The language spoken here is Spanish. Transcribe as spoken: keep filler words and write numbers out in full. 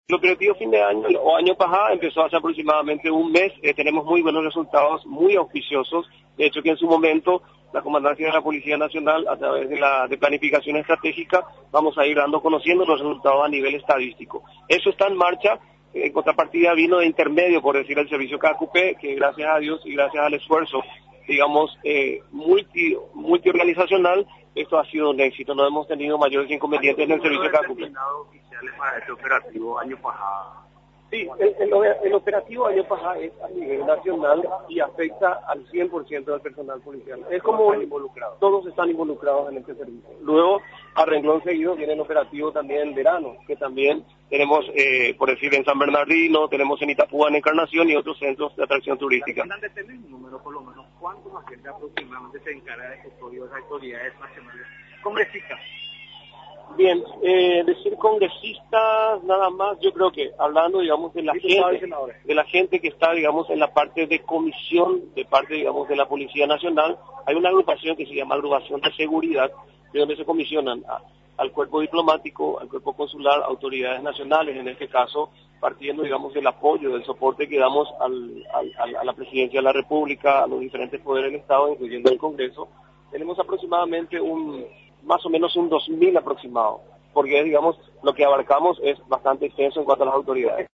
El operativo fin de año o año pasado empezó hace aproximadamente un mes. Eh, tenemos muy buenos resultados, muy auspiciosos. De hecho, que en su momento la Comandancia de la Policía Nacional, a través de la de planificación estratégica, vamos a ir dando conociendo los resultados a nivel estadístico. Eso está en marcha. En contrapartida vino de intermedio, por decir, el servicio K Q P, que gracias a Dios y gracias al esfuerzo, digamos, eh, multi multiorganizacional, esto ha sido un éxito. No hemos tenido mayores inconvenientes en el servicio K Q P. Para este operativo año pasado. Sí, el, el, el operativo año pasado es a nivel nacional y afecta al cien por ciento del personal policial. Es como involucrados. Todos están involucrados en este servicio. Luego, a renglón seguido, viene el operativo también en verano, que también tenemos, eh, por decir, en San Bernardino, tenemos en Itapúa, en Encarnación y otros centros de atracción turística. ¿Han de tener un número, por lo menos, cuántos agentes aproximadamente se encarga de estudios de autoridades nacionales congresistas? Bien, eh, decir congresistas nada más, yo creo que hablando, digamos, de la gente, de la gente que está, digamos, en la parte de comisión, de parte, digamos, de la Policía Nacional, hay una agrupación que se llama Agrupación de Seguridad, de donde se comisionan a, al cuerpo diplomático, al cuerpo consular, autoridades nacionales, en este caso, partiendo, digamos, del apoyo, del soporte que damos al, al, a la Presidencia de la República, a los diferentes poderes del Estado, incluyendo el Congreso. Tenemos aproximadamente un más o menos un dos mil aproximado, porque digamos lo que abarcamos es bastante extenso en cuanto a las autoridades.